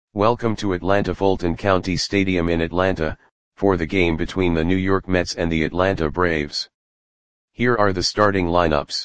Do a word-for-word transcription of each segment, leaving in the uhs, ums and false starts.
Welcome to Atlanta Fulton County Stadium in Atlanta, for the game between the New York Mets and the Atlanta Braves. Here are the starting lineups.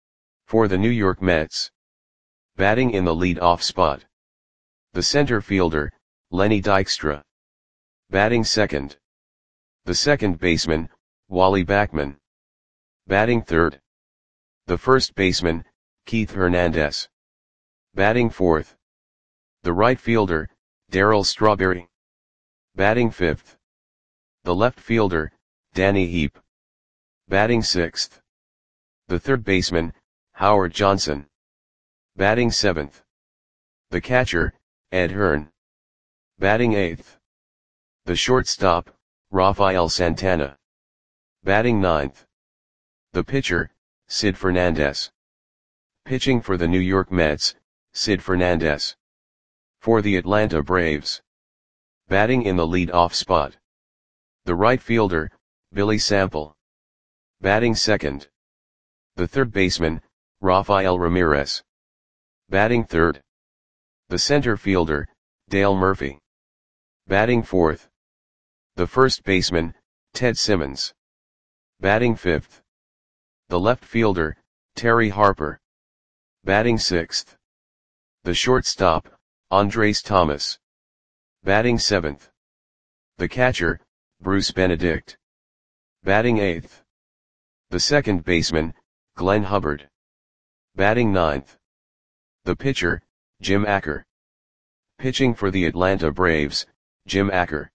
For the New York Mets. Batting in the lead-off spot. The center fielder, Lenny Dykstra. Batting second. The second baseman, Wally Backman. Batting third. The first baseman, Keith Hernandez. Batting fourth. The right fielder, Darryl Strawberry. Batting fifth. The left fielder, Danny Heep. Batting sixth. The third baseman, Howard Johnson. Batting seventh. The catcher, Ed Hearn. Batting eighth. The shortstop, Rafael Santana. Batting ninth. The pitcher, Sid Fernandez. Pitching for the New York Mets, Sid Fernandez. For the Atlanta Braves. Batting in the lead-off spot. The right fielder, Billy Sample. Batting second. The third baseman, Rafael Ramirez. Batting third. The center fielder, Dale Murphy. Batting fourth. The first baseman, Ted Simmons. Batting fifth. The left fielder, Terry Harper. Batting sixth. The shortstop, Andres Thomas. Batting seventh. The catcher, Bruce Benedict. Batting eighth. The second baseman, Glenn Hubbard. Batting ninth. The pitcher, Jim Acker. Pitching for the Atlanta Braves, Jim Acker.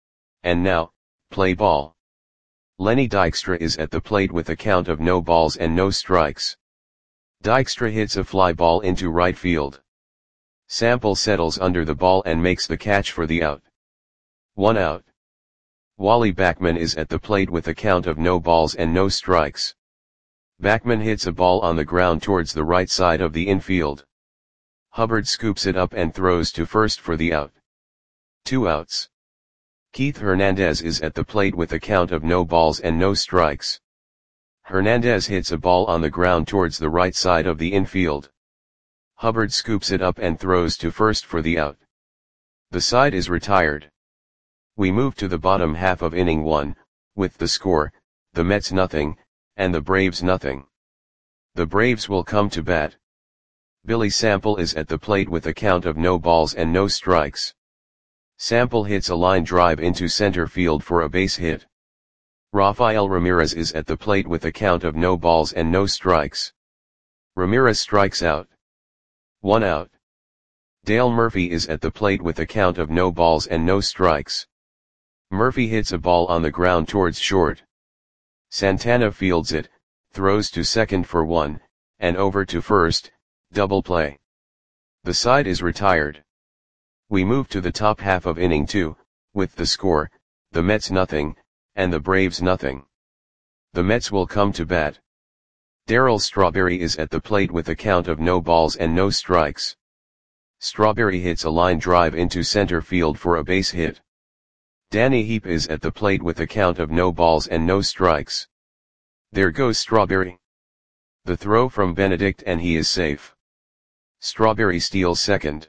And now, play ball. Lenny Dykstra is at the plate with a count of no balls and no strikes. Dykstra hits a fly ball into right field. Sample settles under the ball and makes the catch for the out. One out. Wally Backman is at the plate with a count of no balls and no strikes. Backman hits a ball on the ground towards the right side of the infield. Hubbard scoops it up and throws to first for the out. Two outs. Keith Hernandez is at the plate with a count of no balls and no strikes. Hernandez hits a ball on the ground towards the right side of the infield. Hubbard scoops it up and throws to first for the out. The side is retired. We move to the bottom half of inning one, with the score, the Mets nothing, and the Braves nothing. The Braves will come to bat. Billy Sample is at the plate with a count of no balls and no strikes. Sample hits a line drive into center field for a base hit. Rafael Ramirez is at the plate with a count of no balls and no strikes. Ramirez strikes out. One out. Dale Murphy is at the plate with a count of no balls and no strikes. Murphy hits a ball on the ground towards short. Santana fields it, throws to second for one, and over to first, double play. The side is retired. We move to the top half of inning two, with the score, the Mets nothing, and the Braves nothing. The Mets will come to bat. Darryl Strawberry is at the plate with a count of no balls and no strikes. Strawberry hits a line drive into center field for a base hit. Danny Heep is at the plate with a count of no balls and no strikes. There goes Strawberry. The throw from Benedict and he is safe. Strawberry steals second.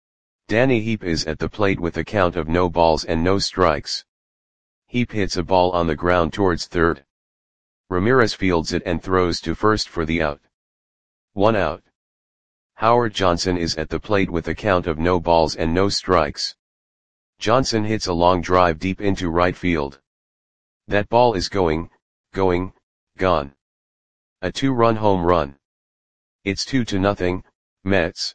Danny Heep is at the plate with a count of no balls and no strikes. Heep hits a ball on the ground towards third. Ramirez fields it and throws to first for the out. One out. Howard Johnson is at the plate with a count of no balls and no strikes. Johnson hits a long drive deep into right field. That ball is going, going, gone. A two-run home run. It's two to nothing, Mets.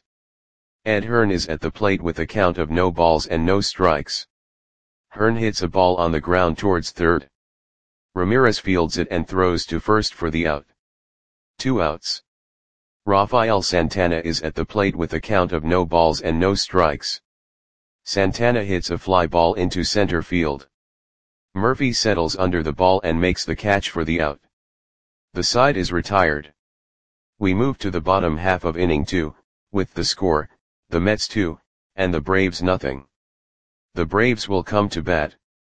Ed Hearn is at the plate with a count of no balls and no strikes. Hearn hits a ball on the ground towards third. Ramirez fields it and throws to first for the out. Two outs. Rafael Santana is at the plate with a count of no balls and no strikes. Santana hits a fly ball into center field. Murphy settles under the ball and makes the catch for the out. The side is retired. We move to the bottom half of inning two, with the score, the Mets two, and the Braves nothing. The Braves will come to bat.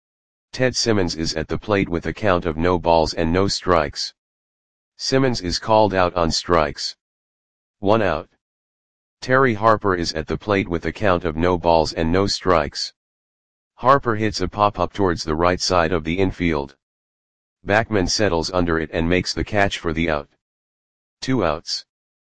Ted Simmons is at the plate with a count of no balls and no strikes. Simmons is called out on strikes. One out. Terry Harper is at the plate with a count of no balls and no strikes. Harper hits a pop-up towards the right side of the infield. Backman settles under it and makes the catch for the out. Two outs.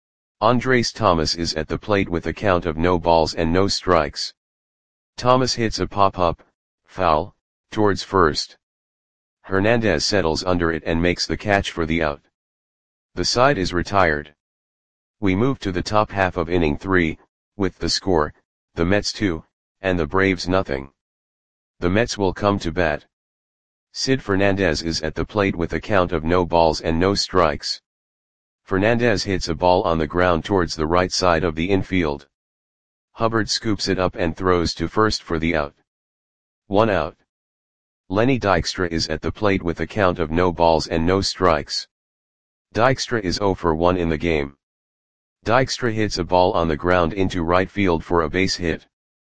Andres Thomas is at the plate with a count of no balls and no strikes. Thomas hits a pop-up, foul, towards first. Hernandez settles under it and makes the catch for the out. The side is retired. We move to the top half of inning three, with the score, the Mets two, and the Braves nothing. The Mets will come to bat. Sid Fernandez is at the plate with a count of no balls and no strikes. Fernandez hits a ball on the ground towards the right side of the infield. Hubbard scoops it up and throws to first for the out. One out. Lenny Dykstra is at the plate with a count of no balls and no strikes. Dykstra is zero for one in the game. Dykstra hits a ball on the ground into right field for a base hit.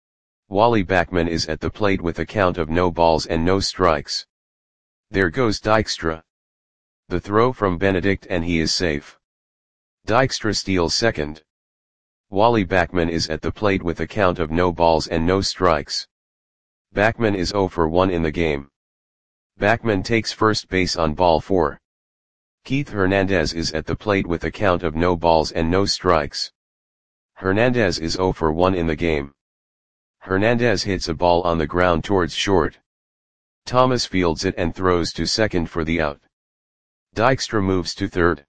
Wally Backman is at the plate with a count of no balls and no strikes. There goes Dykstra. The throw from Benedict and he is safe. Dykstra steals second. Wally Backman is at the plate with a count of no balls and no strikes. Backman is zero for one in the game. Backman takes first base on ball four. Keith Hernandez is at the plate with a count of no balls and no strikes. Hernandez is zero for one in the game. Hernandez hits a ball on the ground towards short. Thomas fields it and throws to second for the out. Dykstra moves to third.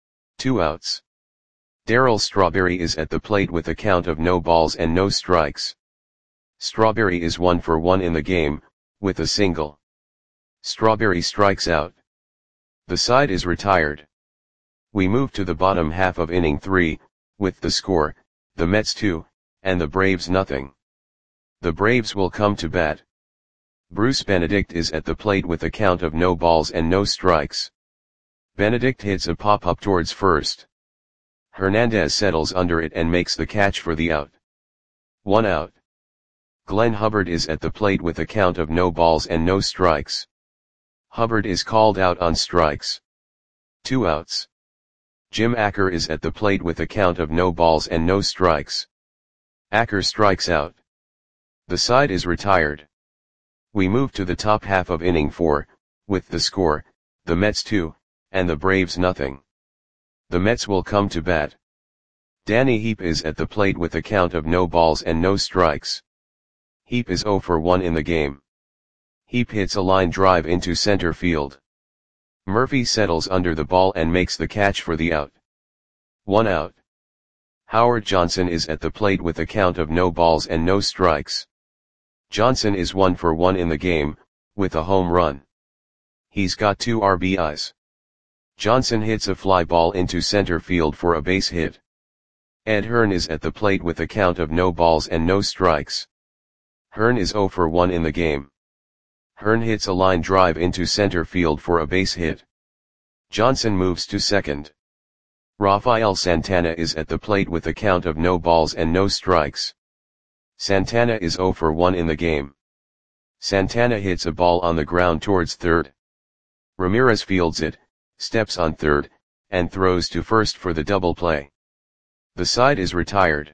Two outs. Darryl Strawberry is at the plate with a count of no balls and no strikes. Strawberry is one for one in the game, with a single. Strawberry strikes out. The side is retired. We move to the bottom half of inning three, with the score, the Mets two, and the Braves nothing. The Braves will come to bat. Bruce Benedict is at the plate with a count of no balls and no strikes. Benedict hits a pop-up towards first. Hernandez settles under it and makes the catch for the out. One out. Glenn Hubbard is at the plate with a count of no balls and no strikes. Hubbard is called out on strikes. Two outs. Jim Acker is at the plate with a count of no balls and no strikes. Acker strikes out. The side is retired. We move to the top half of inning four, with the score, the Mets two, and the Braves nothing. The Mets will come to bat. Danny Heap is at the plate with a count of no balls and no strikes. Heap is zero for one in the game. Heap hits a line drive into center field. Murphy settles under the ball and makes the catch for the out. One out. Howard Johnson is at the plate with a count of no balls and no strikes. Johnson is one for one in the game, with a home run. He's got two R B Is. Johnson hits a fly ball into center field for a base hit. Ed Hearn is at the plate with a count of no balls and no strikes. Hearn is zero for one in the game. Hearn hits a line drive into center field for a base hit. Johnson moves to second. Rafael Santana is at the plate with a count of no balls and no strikes. Santana is zero for one in the game. Santana hits a ball on the ground towards third. Ramirez fields it, steps on third, and throws to first for the double play. The side is retired.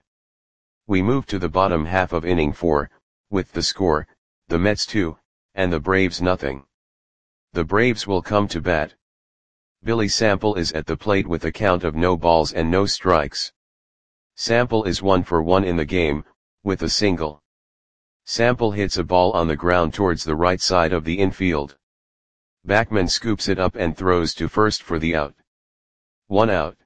We move to the bottom half of inning four, with the score, the Mets two, and the Braves nothing. The Braves will come to bat. Billy Sample is at the plate with a count of no balls and no strikes. Sample is one for one in the game, with a single. Sample hits a ball on the ground towards the right side of the infield. Backman scoops it up and throws to first for the out. One out.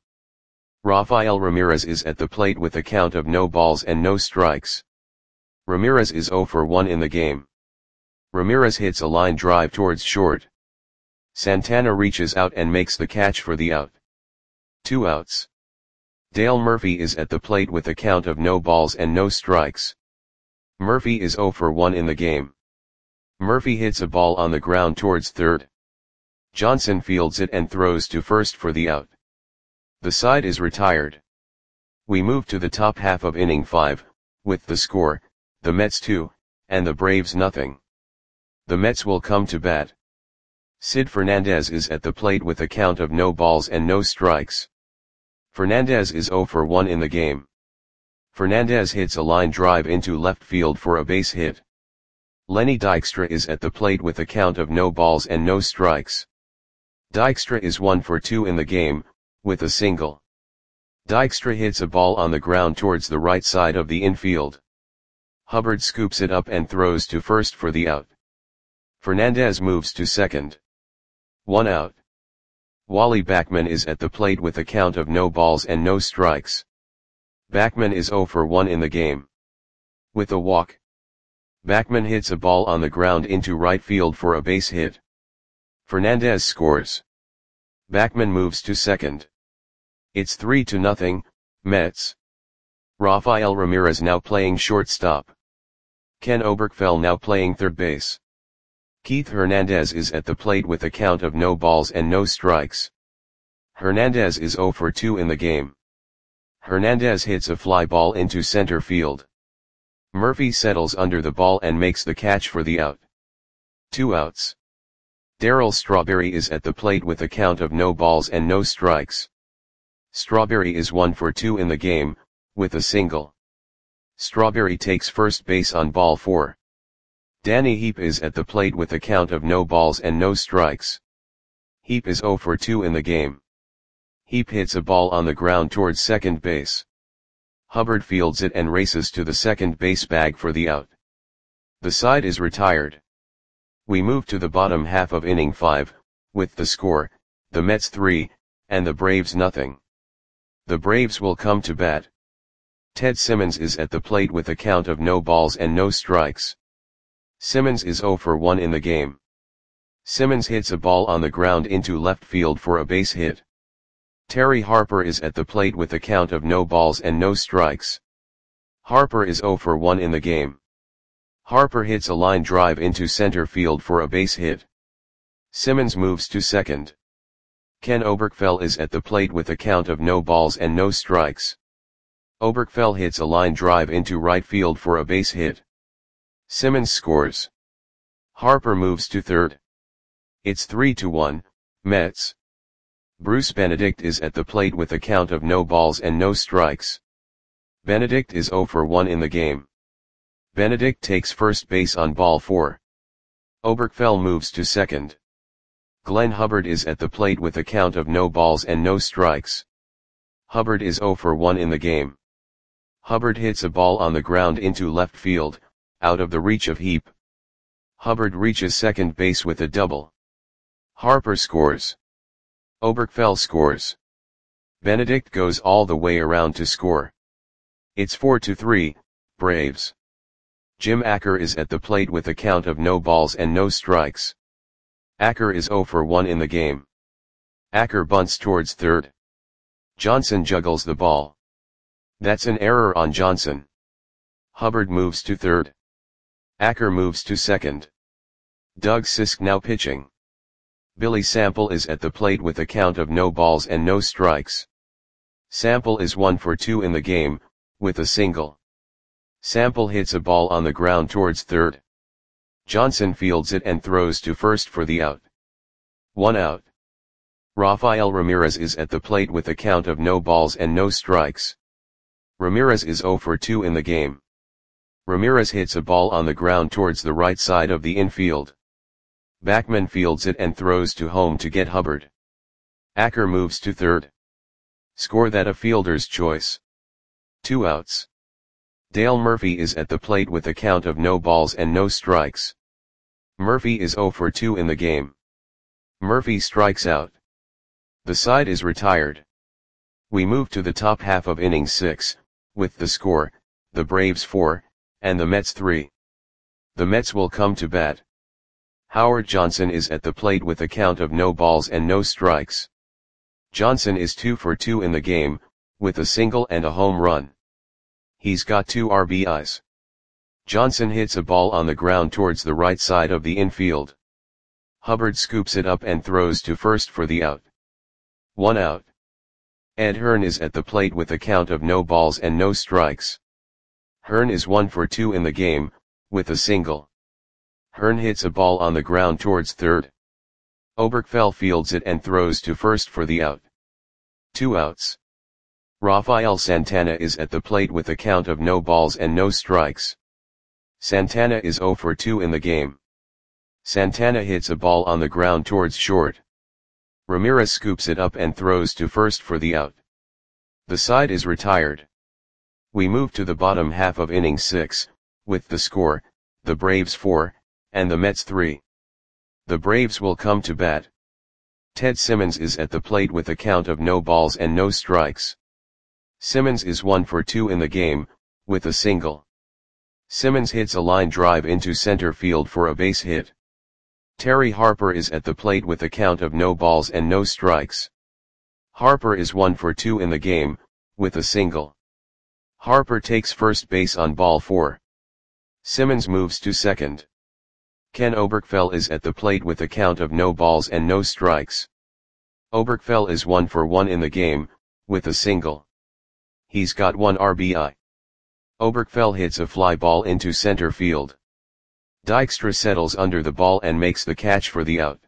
Rafael Ramirez is at the plate with a count of no balls and no strikes. Ramirez is zero for one in the game. Ramirez hits a line drive towards short. Santana reaches out and makes the catch for the out. Two outs. Dale Murphy is at the plate with a count of no balls and no strikes. Murphy is zero for one in the game. Murphy hits a ball on the ground towards third. Johnson fields it and throws to first for the out. The side is retired. We move to the top half of inning five, with the score, the Mets two, and the Braves nothing. The Mets will come to bat. Sid Fernandez is at the plate with a count of no balls and no strikes. Fernandez is zero for one in the game. Fernandez hits a line drive into left field for a base hit. Lenny Dykstra is at the plate with a count of no balls and no strikes. Dykstra is one for two in the game, with a single. Dykstra hits a ball on the ground towards the right side of the infield. Hubbard scoops it up and throws to first for the out. Fernandez moves to second. One out. Wally Backman is at the plate with a count of no balls and no strikes. Backman is zero for one in the game. With a walk. Backman hits a ball on the ground into right field for a base hit. Fernandez scores. Backman moves to second. It's three to nothing, Mets. Rafael Ramirez now playing shortstop. Ken Oberkfell now playing third base. Keith Hernandez is at the plate with a count of no balls and no strikes. Hernandez is zero for two in the game. Hernandez hits a fly ball into center field. Murphy settles under the ball and makes the catch for the out. Two outs. Darryl Strawberry is at the plate with a count of no balls and no strikes. Strawberry is one for two in the game, with a single. Strawberry takes first base on ball four. Danny Heap is at the plate with a count of no balls and no strikes. Heap is zero for two in the game. Heap hits a ball on the ground towards second base. Hubbard fields it and races to the second base bag for the out. The side is retired. We move to the bottom half of inning five, with the score, the Mets three, and the Braves nothing. The Braves will come to bat. Ted Simmons is at the plate with a count of no balls and no strikes. Simmons is zero for one in the game. Simmons hits a ball on the ground into left field for a base hit. Terry Harper is at the plate with a count of no balls and no strikes. Harper is zero for one in the game. Harper hits a line drive into center field for a base hit. Simmons moves to second. Ken Oberkfell is at the plate with a count of no balls and no strikes. Oberkfell hits a line drive into right field for a base hit. Simmons scores. Harper moves to third. It's three to one, Mets. Bruce Benedict is at the plate with a count of no balls and no strikes. Benedict is zero for one in the game. Benedict takes first base on ball four. Oberkfell moves to second. Glenn Hubbard is at the plate with a count of no balls and no strikes. Hubbard is zero for one in the game. Hubbard hits a ball on the ground into left field, out of the reach of Heap. Hubbard reaches second base with a double. Harper scores. Oberkfell scores. Benedict goes all the way around to score. It's four to three, Braves. Jim Acker is at the plate with a count of no balls and no strikes. Acker is zero for one in the game. Acker bunts towards third. Johnson juggles the ball. That's an error on Johnson. Hubbard moves to third. Acker moves to second. Doug Sisk now pitching. Billy Sample is at the plate with a count of no balls and no strikes. Sample is one for two in the game, with a single. Sample hits a ball on the ground towards third. Johnson fields it and throws to first for the out. One out. Rafael Ramirez is at the plate with a count of no balls and no strikes. Ramirez is zero for two in the game. Ramirez hits a ball on the ground towards the right side of the infield. Backman fields it and throws to home to get Hubbard. Acker moves to third. Score that a fielder's choice. Two outs. Dale Murphy is at the plate with a count of no balls and no strikes. Murphy is zero for two in the game. Murphy strikes out. The side is retired. We move to the top half of inning six, with the score, the Braves four, and the Mets three. The Mets will come to bat. Howard Johnson is at the plate with a count of no balls and no strikes. Johnson is two for two in the game, with a single and a home run. He's got two R B Is. Johnson hits a ball on the ground towards the right side of the infield. Hubbard scoops it up and throws to first for the out. One out. Ed Hearn is at the plate with a count of no balls and no strikes. Hearn is one for two in the game, with a single. Hearn hits a ball on the ground towards third. Oberkfell fields it and throws to first for the out. Two outs. Rafael Santana is at the plate with a count of no balls and no strikes. Santana is zero for two in the game. Santana hits a ball on the ground towards short. Ramirez scoops it up and throws to first for the out. The side is retired. We move to the bottom half of inning six, with the score, the Braves four, and the Mets three. The Braves will come to bat. Ted Simmons is at the plate with a count of no balls and no strikes. Simmons is one for two in the game, with a single. Simmons hits a line drive into center field for a base hit. Terry Harper is at the plate with a count of no balls and no strikes. Harper is one for two in the game, with a single. Harper takes first base on ball four. Simmons moves to second. Ken Oberkfell is at the plate with a count of no balls and no strikes. Oberkfell is one for one in the game, with a single. He's got one R B I. Oberkfell hits a fly ball into center field. Dykstra settles under the ball and makes the catch for the out.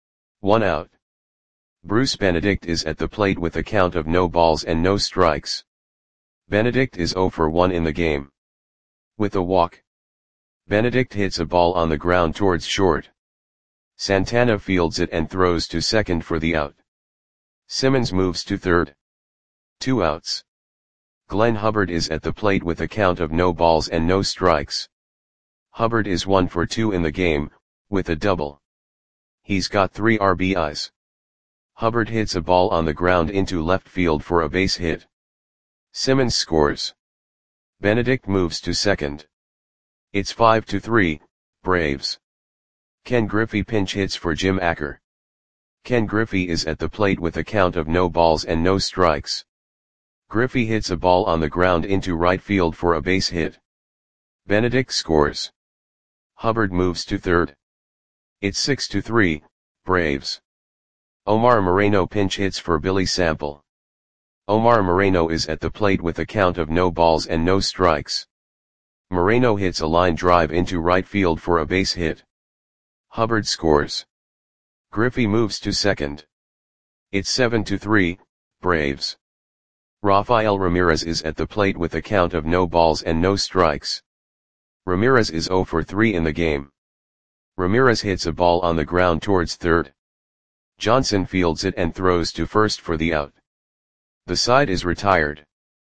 One out. Bruce Benedict is at the plate with a count of no balls and no strikes. Benedict is zero for one in the game. With a walk. Benedict hits a ball on the ground towards short. Santana fields it and throws to second for the out. Simmons moves to third. Two outs. Glenn Hubbard is at the plate with a count of no balls and no strikes. Hubbard is one for two in the game, with a double. He's got three R B Is. Hubbard hits a ball on the ground into left field for a base hit. Simmons scores. Benedict moves to second. It's five to three, Braves. Ken Griffey pinch hits for Jim Acker. Ken Griffey is at the plate with a count of no balls and no strikes. Griffey hits a ball on the ground into right field for a base hit. Benedict scores. Hubbard moves to third. It's six to three, Braves. Omar Moreno pinch hits for Billy Sample. Omar Moreno is at the plate with a count of no balls and no strikes. Moreno hits a line drive into right field for a base hit. Hubbard scores. Griffey moves to second. It's seven to three, Braves. Rafael Ramirez is at the plate with a count of no balls and no strikes. Ramirez is zero for three in the game. Ramirez hits a ball on the ground towards third. Johnson fields it and throws to first for the out. The side is retired.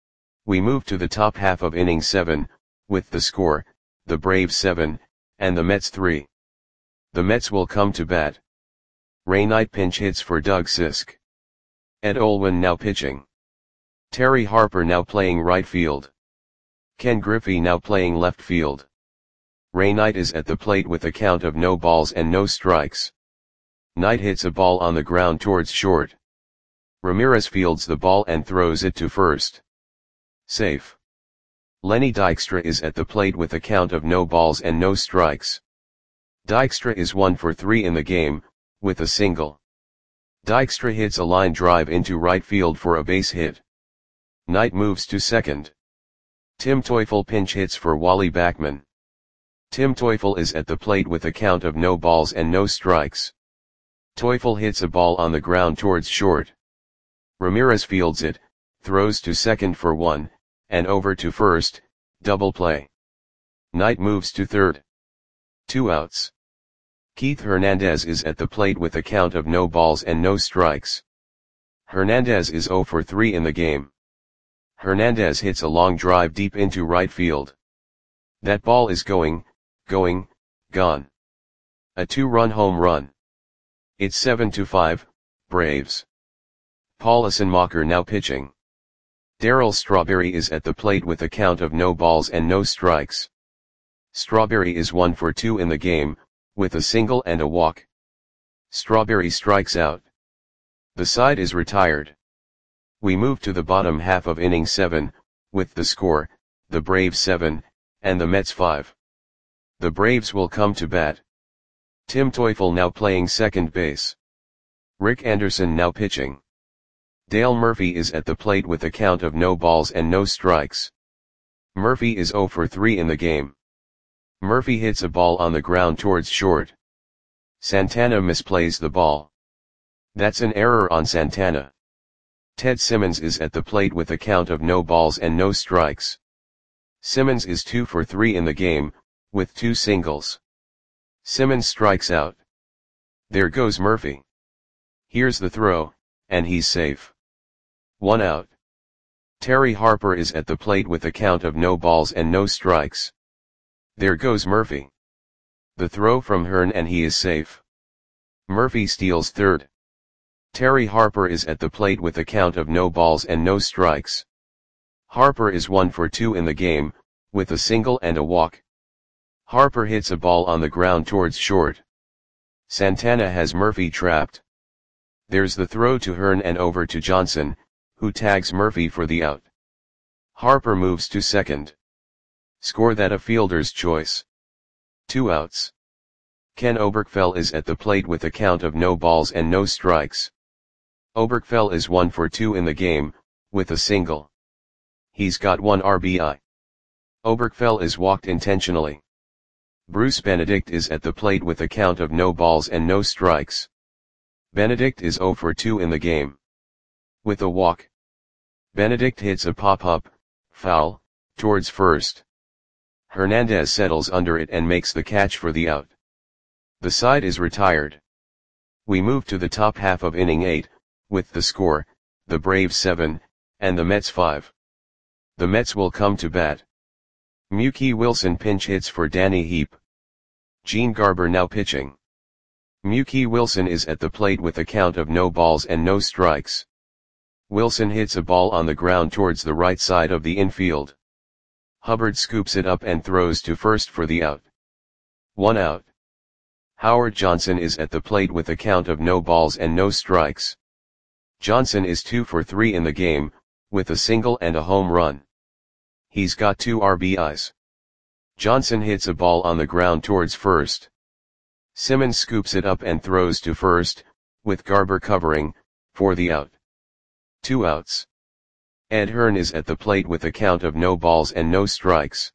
We move to the top half of inning seven, with the score, the Braves seven, and the Mets three. The Mets will come to bat. Ray Knight pinch hits for Doug Sisk. Ed Olwin now pitching. Terry Harper now playing right field. Ken Griffey now playing left field. Ray Knight is at the plate with a count of no balls and no strikes. Knight hits a ball on the ground towards short. Ramirez fields the ball and throws it to first. Safe. Lenny Dykstra is at the plate with a count of no balls and no strikes. Dykstra is one for three in the game, with a single. Dykstra hits a line drive into right field for a base hit. Knight moves to second. Tim Teufel pinch hits for Wally Backman. Tim Teufel is at the plate with a count of no balls and no strikes. Teufel hits a ball on the ground towards short. Ramirez fields it, throws to second for one, and over to first, double play. Knight moves to third. Two outs. Keith Hernandez is at the plate with a count of no balls and no strikes. Hernandez is zero for three in the game. Hernandez hits a long drive deep into right field. That ball is going, going, gone. A two-run home run. It's seven to five, Braves. Paul Assenmacher now pitching. Darryl Strawberry is at the plate with a count of no balls and no strikes. Strawberry is one for two in the game, with a single and a walk. Strawberry strikes out. The side is retired. We move to the bottom half of inning seven, with the score, the Braves seven, and the Mets five. The Braves will come to bat. Tim Teufel now playing second base. Rick Anderson now pitching. Dale Murphy is at the plate with a count of no balls and no strikes. Murphy is zero for three in the game. Murphy hits a ball on the ground towards short. Santana misplays the ball. That's an error on Santana. Ted Simmons is at the plate with a count of no balls and no strikes. Simmons is two for three in the game, with two singles. Simmons strikes out. There goes Murphy. Here's the throw, and he's safe. One out. Terry Harper is at the plate with a count of no balls and no strikes. There goes Murphy. The throw from Hearn and he is safe. Murphy steals third. Terry Harper is at the plate with a count of no balls and no strikes. Harper is one for two in the game, with a single and a walk. Harper hits a ball on the ground towards short. Santana has Murphy trapped. There's the throw to Hearn and over to Johnson, who tags Murphy for the out. Harper moves to second. Score that a fielder's choice. Two outs. Ken Oberkfell is at the plate with a count of no balls and no strikes. Oberkfell is one for two in the game, with a single. He's got one R B I. Oberkfell is walked intentionally. Bruce Benedict is at the plate with a count of no balls and no strikes. Benedict is zero for two in the game. With a walk. Benedict hits a pop-up, foul, towards first. Hernandez settles under it and makes the catch for the out. The side is retired. We move to the top half of inning eight, with the score, the Braves seven, and the Mets five. The Mets will come to bat. Mookie Wilson pinch hits for Danny Heap. Gene Garber now pitching. Mookie Wilson is at the plate with a count of no balls and no strikes. Wilson hits a ball on the ground towards the right side of the infield. Hubbard scoops it up and throws to first for the out. One out. Howard Johnson is at the plate with a count of no balls and no strikes. Johnson is two for three in the game, with a single and a home run. He's got two R B Is. Johnson hits a ball on the ground towards first. Simmons scoops it up and throws to first, with Garber covering, for the out. Two outs. Ed Hearn is at the plate with a count of no balls and no strikes.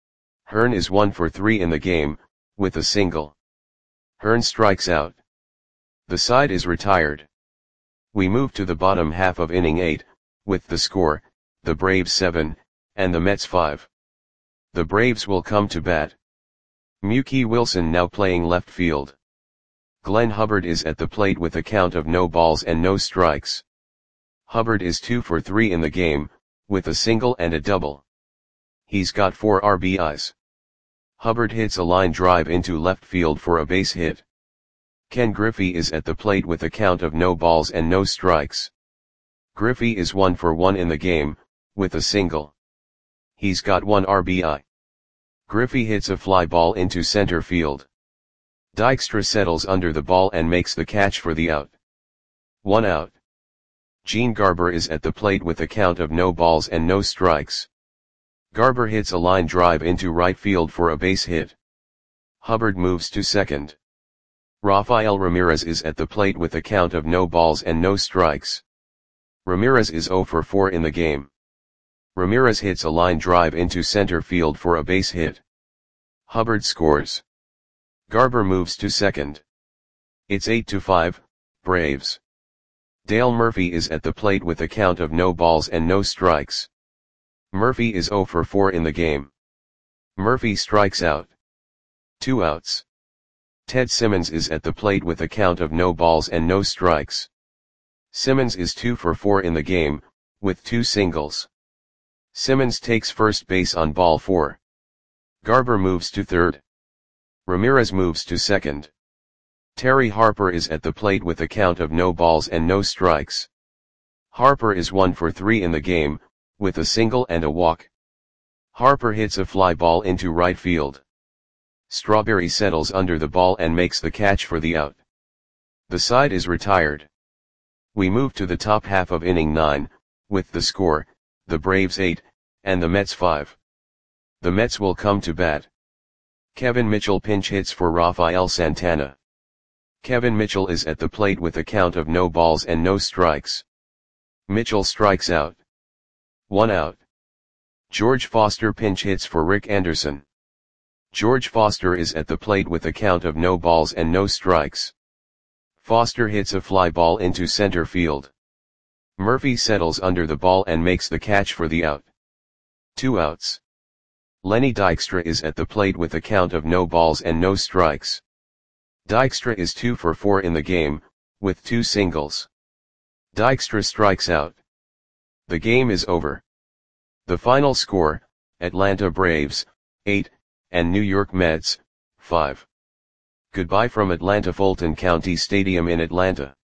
Hearn is one for three in the game, with a single. Hearn strikes out. The side is retired. We move to the bottom half of inning eight, with the score, the Braves seven, and the Mets five. The Braves will come to bat. Mookie Wilson now playing left field. Glenn Hubbard is at the plate with a count of no balls and no strikes. Hubbard is two for three in the game, with a single and a double. He's got four R B Is. Hubbard hits a line drive into left field for a base hit. Ken Griffey is at the plate with a count of no balls and no strikes. Griffey is one for one in the game, with a single. He's got one R B I. Griffey hits a fly ball into center field. Dykstra settles under the ball and makes the catch for the out. One out. Gene Garber is at the plate with a count of no balls and no strikes. Garber hits a line drive into right field for a base hit. Hubbard moves to second. Rafael Ramirez is at the plate with a count of no balls and no strikes. Ramirez is zero for four in the game. Ramirez hits a line drive into center field for a base hit. Hubbard scores. Garber moves to second. It's eight to five, Braves. Dale Murphy is at the plate with a count of no balls and no strikes. Murphy is zero for four in the game. Murphy strikes out. Two outs. Ted Simmons is at the plate with a count of no balls and no strikes. Simmons is two for four in the game, with two singles. Simmons takes first base on ball four. Garber moves to third. Ramirez moves to second. Terry Harper is at the plate with a count of no balls and no strikes. Harper is one for three in the game, with a single and a walk. Harper hits a fly ball into right field. Strawberry settles under the ball and makes the catch for the out. The side is retired. We move to the top half of inning nine, with the score, the Braves eight, and the Mets five. The Mets will come to bat. Kevin Mitchell pinch hits for Rafael Santana. Kevin Mitchell is at the plate with a count of no balls and no strikes. Mitchell strikes out. One out. George Foster pinch hits for Rick Anderson. George Foster is at the plate with a count of no balls and no strikes. Foster hits a fly ball into center field. Murphy settles under the ball and makes the catch for the out. Two outs. Lenny Dykstra is at the plate with a count of no balls and no strikes. Dykstra is two for four in the game, with two singles. Dykstra strikes out. The game is over. The final score, Atlanta Braves, eight, and New York Mets, five. Goodbye from Atlanta Fulton County Stadium in Atlanta.